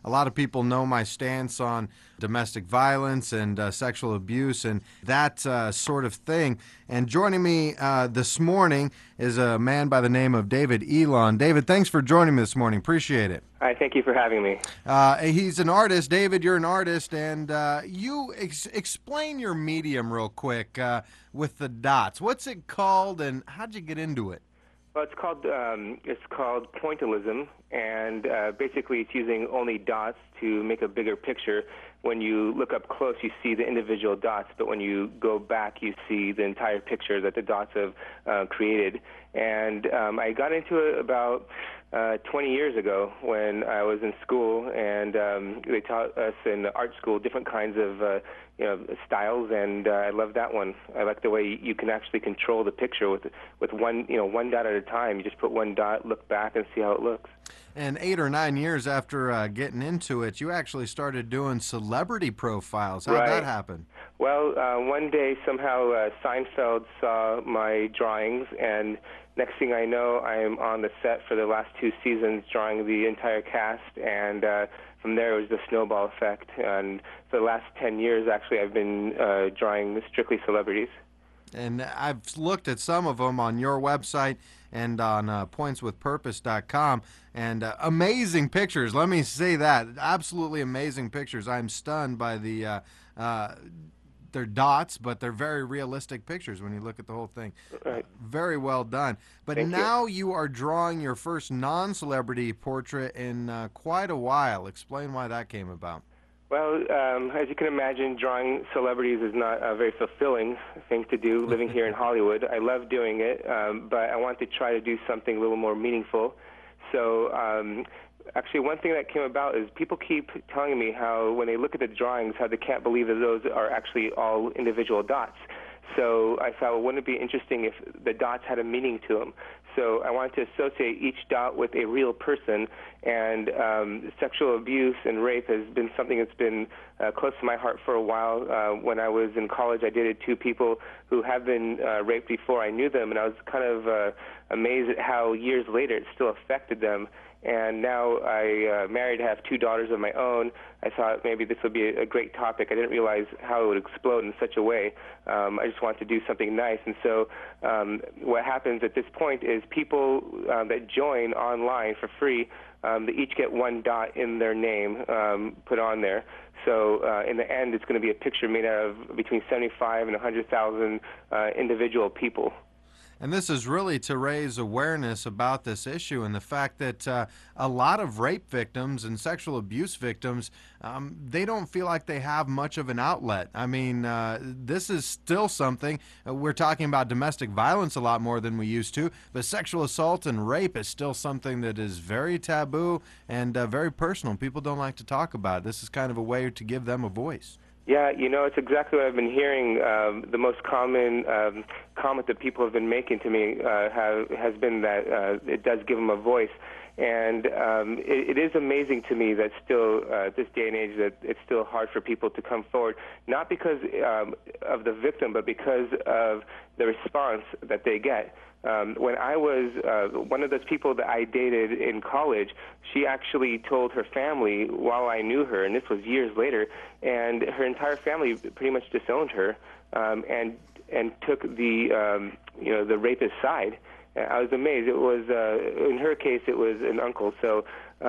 a lot of people know my stance on domestic violence and sexual abuse and that sort of thing. And joining me this morning is a man by the name of David Elon. David, thanks for joining me this morning. Appreciate it. Hi, thank you for having me. He's an artist. David, you're an artist, and you explain your medium real quick with the dots. What's it called, and how'd you get into it? Well, it's called pointillism, and basically it's using only dots to make a bigger picture. When you look up close, you see the individual dots, but when you go back, you see the entire picture that the dots have created. And I got into it about 20 years ago when I was in school, and they taught us in art school different kinds of styles, and I love that one. I like the way you can actually control the picture with one dot at a time. You just put one dot, look back, and see how it looks. And 8 or 9 years after getting into it, you actually started doing celebrity profiles. How'd Right. that happen? Well, one day somehow Seinfeld saw my drawings, and next thing I know, I am on the set for the last 2 seasons drawing the entire cast, and from there it was the snowball effect. And for the last 10 years, actually, I've been drawing strictly celebrities. And I've looked at some of them on your website and on pointswithpurpose.com, and amazing pictures. Let me say that. Absolutely amazing pictures. I'm stunned by they're dots, but they're very realistic pictures when you look at the whole thing. Right. Very well done. But Thank you. now you are drawing your first non-celebrity portrait in quite a while. Explain why that came about. Well, as you can imagine, drawing celebrities is not a very fulfilling thing to do living here in Hollywood. I love doing it, but I want to try to do something a little more meaningful. So actually, one thing that came about is people keep telling me how when they look at the drawings, how they can't believe that those are actually all individual dots. So I thought, well, wouldn't it be interesting if the dots had a meaning to them? So I wanted to associate each dot with a real person, and sexual abuse and rape has been something that's been close to my heart for a while. When I was in college, I dated 2 people who have been raped before I knew them, and I was kind of amazed at how years later it still affected them. And now I married, have 2 daughters of my own. I thought maybe this would be a great topic. I didn't realize how it would explode in such a way. I just wanted to do something nice. And so what happens at this point is people that join online for free, they each get 1 dot in their name put on there. So in the end, it's going to be a picture made out of between 75 and 100,000 individual people. And this is really to raise awareness about this issue and the fact that a lot of rape victims and sexual abuse victims, they don't feel like they have much of an outlet. I mean, this is still something, we're talking about domestic violence a lot more than we used to, but sexual assault and rape is still something that is very taboo and very personal. People don't like to talk about it. This is kind of a way to give them a voice. Yeah, it's exactly what I've been hearing. The most common comment that people have been making to me has been that it does give them a voice. And it is amazing to me that still, this day and age, that it's still hard for people to come forward, not because of the victim, but because of the response that they get. When I was one of those people that I dated in college, she actually told her family while I knew her, and this was years later, and her entire family pretty much disowned her and took the the rapist side. I was amazed. It was in her case, it was an uncle. So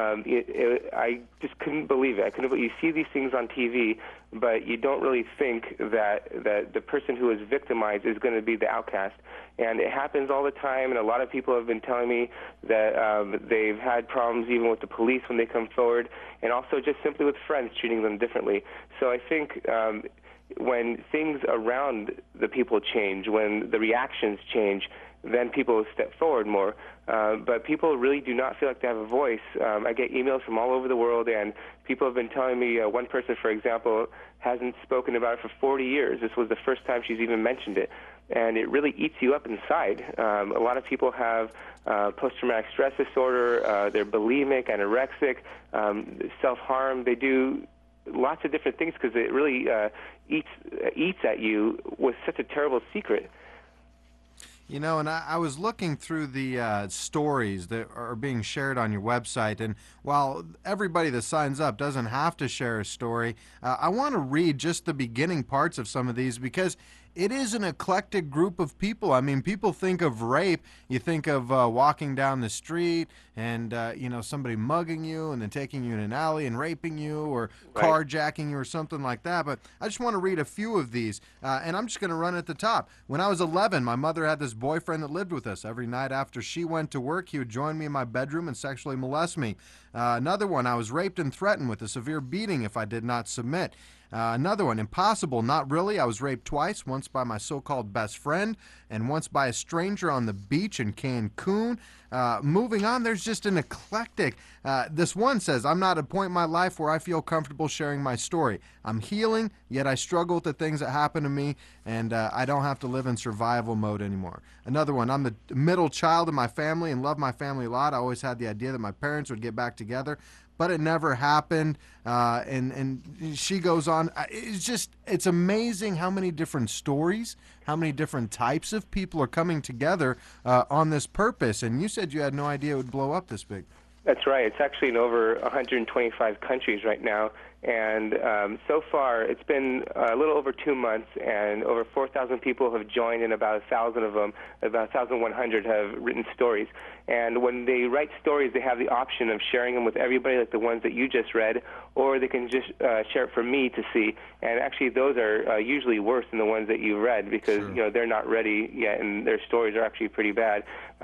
I just couldn't believe it. I couldn't. You see these things on TV, but you don't really think that the person who is victimized is going to be the outcast. And it happens all the time. And a lot of people have been telling me that they've had problems even with the police when they come forward, and also just simply with friends treating them differently. So I think when things around the people change, when the reactions change, then people will step forward more. But people really do not feel like they have a voice. I get emails from all over the world, and people have been telling me, one person, for example, hasn't spoken about it for 40 years. This was the first time she's even mentioned it. And it really eats you up inside. A lot of people have post-traumatic stress disorder, they're bulimic, anorexic, self-harm. They do lots of different things because it really eats at you with such a terrible secret. You know, and I was looking through the stories that are being shared on your website, and while everybody that signs up doesn't have to share a story, I want to read just the beginning parts of some of these because it is an eclectic group of people. I mean, people think of rape, you think of walking down the street and, somebody mugging you and then taking you in an alley and raping you or Right. carjacking you or something like that. But I just want to read a few of these, and I'm just going to run at the top. When I was 11, my mother had this boyfriend that lived with us. Every night after she went to work, he would join me in my bedroom and sexually molest me. Another one, I was raped and threatened with a severe beating if I did not submit. Another one, impossible, not really. I was raped twice, once by my so-called best friend and once by a stranger on the beach in Cancun. Moving on, there's just an eclectic. This one says, I'm not at a point in my life where I feel comfortable sharing my story. I'm healing, yet I struggle with the things that happen to me, and I don't have to live in survival mode anymore. Another one, I'm the middle child in my family and love my family a lot. I always had the idea that my parents would get back together, but it never happened. And she goes on. It's amazing how many different stories, how many different types of people are coming together on this purpose. And you said you had no idea it would blow up this big. That's right. It's actually in over 125 countries right now. And so far, it's been a little over 2 months, and over 4,000 people have joined, and about 1,000 of them, about 1,100 have written stories. And when they write stories, they have the option of sharing them with everybody, like the ones that you just read, or they can just share it for me to see. And actually, those are usually worse than the ones that you read because Sure. they're not ready yet, and their stories are actually pretty bad.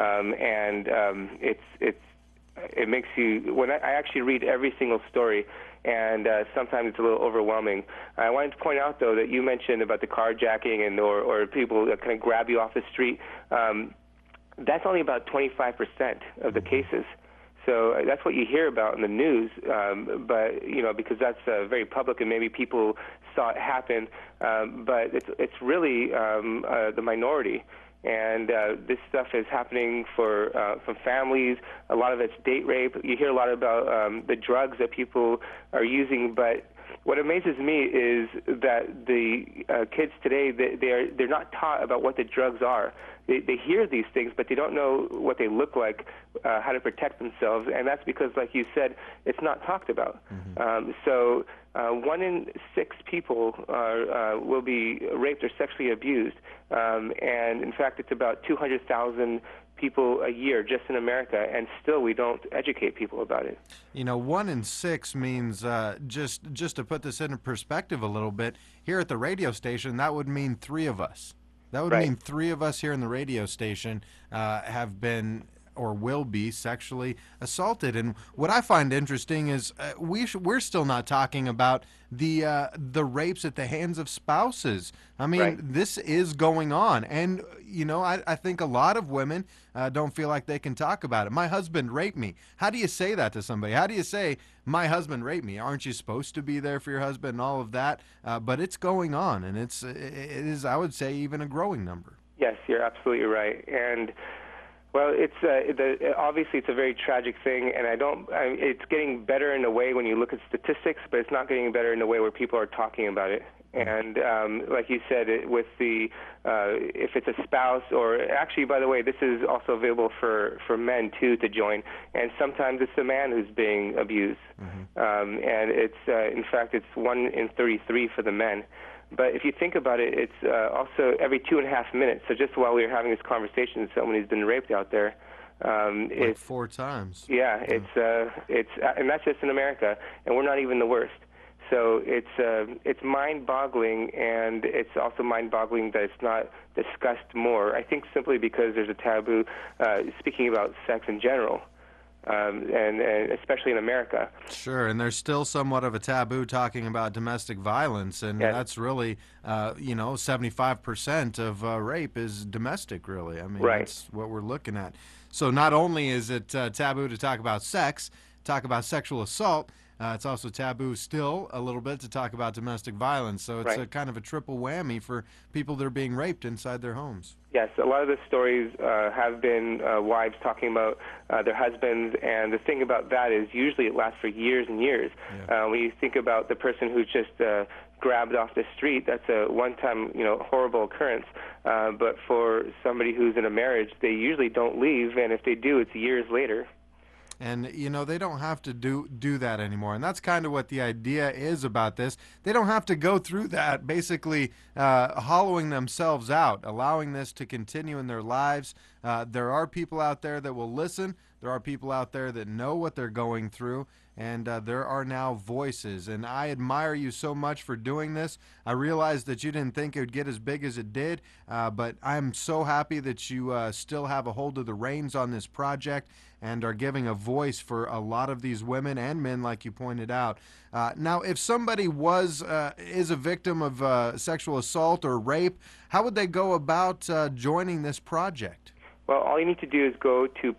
It makes you, when I actually read every single story, and sometimes it's a little overwhelming. I wanted to point out, though, that you mentioned about the carjacking or people that kind of grab you off the street. That's only about 25% of the cases. So that's what you hear about in the news, but because that's very public and maybe people saw it happen, but it's really the minority. And this stuff is happening for families. A lot of it's date rape. You hear a lot about the drugs that people are using, but what amazes me is that the kids today, they're not taught about what the drugs are. They hear these things, but they don't know what they look like, how to protect themselves, and that's because, like you said, it's not talked about. Mm-hmm. So 1 in 6 people will be raped or sexually abused, and in fact, it's about 200,000 people a year just in America, and still we don't educate people about it. 1 in 6 means, just to put this into perspective a little bit, here at the radio station, that would mean 3 of us. That would Right. mean 3 of us here in the radio station have been or will be sexually assaulted. And what I find interesting is we're still not talking about the rapes at the hands of spouses. I mean, Right. this is going on, and I think a lot of women don't feel like they can talk about it. My husband raped me. How do you say that to somebody? How do you say my husband raped me? Aren't you supposed to be there for your husband and all of that? But it's going on, and it is, I would say, even a growing number. Yes, you're absolutely right. And well, obviously it's a very tragic thing, and it's getting better in a way when you look at statistics, but it's not getting better in a way where people are talking about it. And like you said, if it's a spouse, or actually, by the way, this is also available for men too to join. And sometimes it's the man who's being abused, and in fact it's 1 in 33 for the men. But if you think about it, it's also every 2.5 minutes. So just while we were having this conversation, someone who's been raped out there. Like 4 times. Yeah, it's and that's just in America, and we're not even the worst. So it's mind-boggling, and it's also mind-boggling that it's not discussed more. I think simply because there's a taboo speaking about sex in general. And especially in America. Sure, and there's still somewhat of a taboo talking about domestic violence, and Yes. that's really, 75% of rape is domestic, really. I mean, Right. that's what we're looking at. So not only is it taboo to talk about sex, talk about sexual assault, It's also taboo still a little bit to talk about domestic violence. So it's Right. a kind of a triple whammy for people that are being raped inside their homes. Yes, a lot of the stories have been wives talking about their husbands, and the thing about that is usually it lasts for years and years. Yeah. When you think about the person who's just grabbed off the street, that's a one-time, horrible occurrence. But for somebody who's in a marriage, they usually don't leave, and if they do, it's years later. And, they don't have to do that anymore. And that's kind of what the idea is about this. They don't have to go through that, basically hollowing themselves out, allowing this to continue in their lives. There are people out there that will listen. There are people out there that know what they're going through. And there are now voices. And I admire you so much for doing this. I realized that you didn't think it would get as big as it did, but I'm so happy that you still have a hold of the reins on this project and are giving a voice for a lot of these women and men, like you pointed out. Now, if somebody is a victim of sexual assault or rape, how would they go about joining this project? Well, all you need to do is go to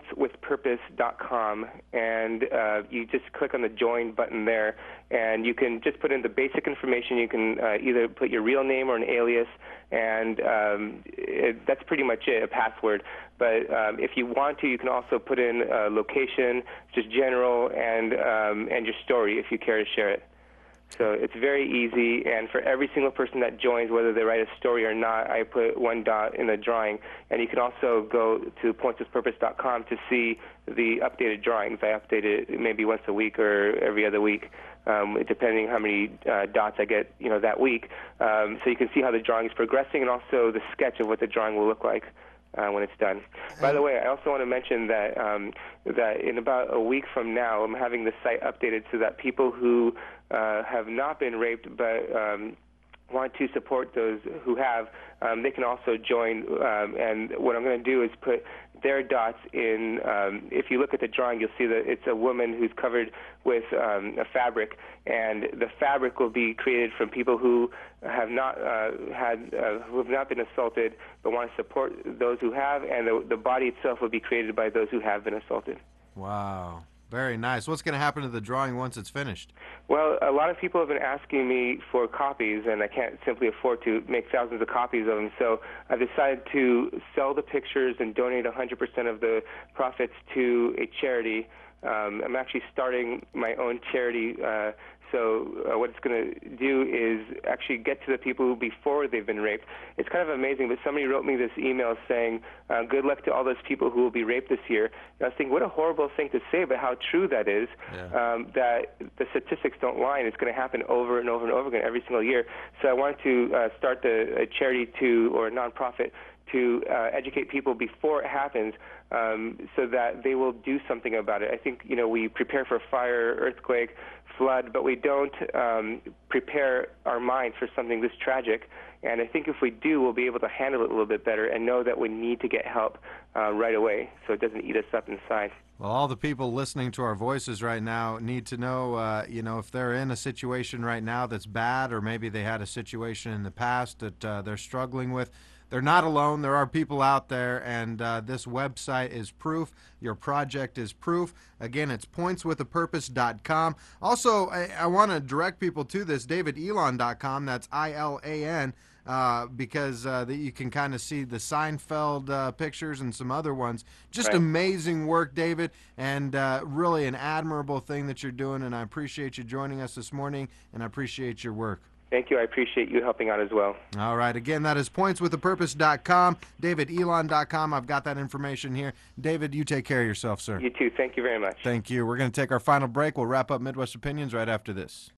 pointswithpurpose.com, and you just click on the join button there, and you can just put in the basic information. You can either put your real name or an alias, and that's pretty much it, a password. But if you want to, you can also put in location, just general, and your story if you care to share it. So it's very easy, and for every single person that joins, whether they write a story or not, I put one dot in the drawing. And you can also go to pointswithpurpose.com to see the updated drawings. I update it maybe once a week or every other week, depending how many dots I get, that week. So you can see how the drawing is progressing, and also the sketch of what the drawing will look like when it's done. By the way, I also want to mention that that in about a week from now, I'm having the site updated so that people who have not been raped but want to support those who have, they can also join. And what I'm going to do is put their dots in. If you look at the drawing, you'll see that it's a woman who's covered with a fabric, and the fabric will be created from people who have not who have not been assaulted but want to support those who have, and the body itself will be created by those who have been assaulted. Wow. Very nice. What's going to happen to the drawing once it's finished? Well, a lot of people have been asking me for copies, and I can't simply afford to make thousands of copies of them. So I decided to sell the pictures and donate 100% of the profits to a charity. I'm actually starting my own charity. So what it's going to do is actually get to the people who before they've been raped. It's kind of amazing, but somebody wrote me this email saying, good luck to all those people who will be raped this year. And I was thinking, what a horrible thing to say, but how true that is, that the statistics don't lie, and it's going to happen over and over and over again every single year. So I wanted to start a charity or a nonprofit to educate people before it happens, so that they will do something about it. I think, we prepare for fire, earthquake, flood, but we don't prepare our mind for something this tragic. And I think if we do, we'll be able to handle it a little bit better and know that we need to get help right away so it doesn't eat us up inside. Well, all the people listening to our voices right now need to know, if they're in a situation right now that's bad, or maybe they had a situation in the past that they're struggling with. They're not alone. There are people out there, and this website is proof. Your project is proof. Again, it's pointswithapurpose.com. Also, I want to direct people to this, davidelon.com. That's ILAN, because you can kind of see the Seinfeld pictures and some other ones. Just Right. amazing work, David, and really an admirable thing that you're doing, and I appreciate you joining us this morning, and I appreciate your work. Thank you. I appreciate you helping out as well. All right. Again, that is pointswithapurpose.com, davidelon.com. I've got that information here. David, you take care of yourself, sir. You too. Thank you very much. Thank you. We're going to take our final break. We'll wrap up Midwest Opinions right after this.